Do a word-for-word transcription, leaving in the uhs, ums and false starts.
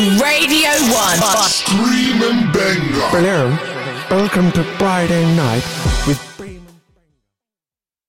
Radio one. Scream and Benga. Hello, welcome to Friday night with